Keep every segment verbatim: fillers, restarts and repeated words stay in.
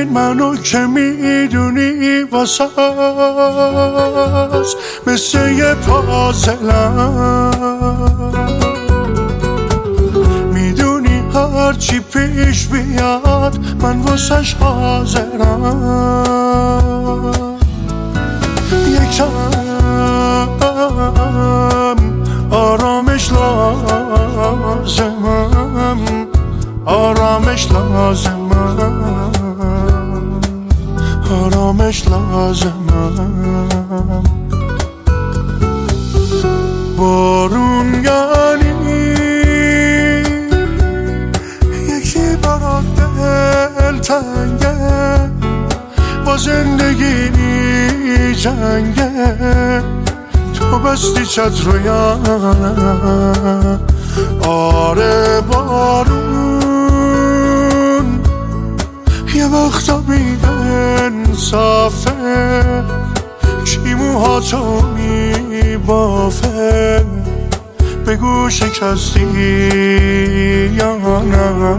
منو که میدونی واسه است مثل یه پازلم، میدونی هرچی پیش بیاد من واسش حاضرم. یکم آرامش لازمم، آرامش لازمم، آرامش لازمم. بارون یعنی یکی برات دل تنگه، با زندگی جنگه، تو بستی چتر یا نه؟ آره بارون یه وقتا بی انصافه، کی موهاتو میبافه، بگو شکستی یا نه؟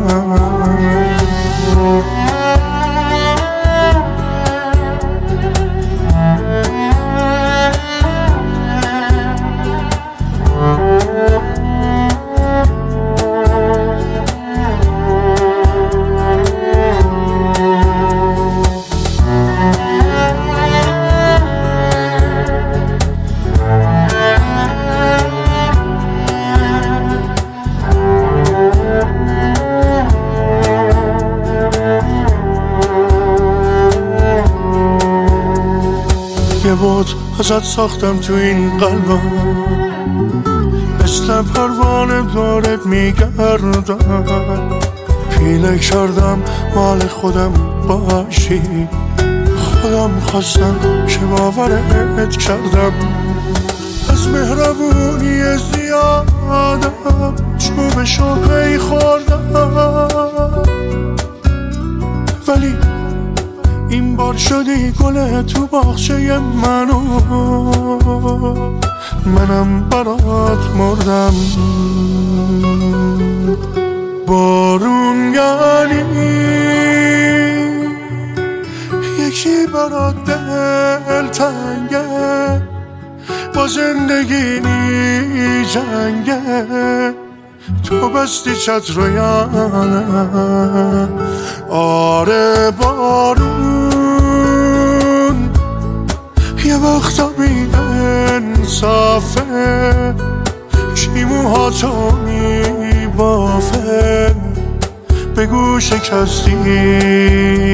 یه بود ازت ساختم تو این قلبم، مثل پروانه دارت میگردم، پیله کردم مال خودم باشی، خودم خواستم که باورت کردم. از مهربونی زیادم چوبشو پی خوردم، ولی این بار شدی گل تو باغچه منو، منم برات مردم. بارون یعنی یکی برات دل تنگه، با زندگی جنگه، تو بستی چتر یا نه؟ آره بارون یه وقتا بی انصافه، کی موهاتو میبافه، بگو شکستی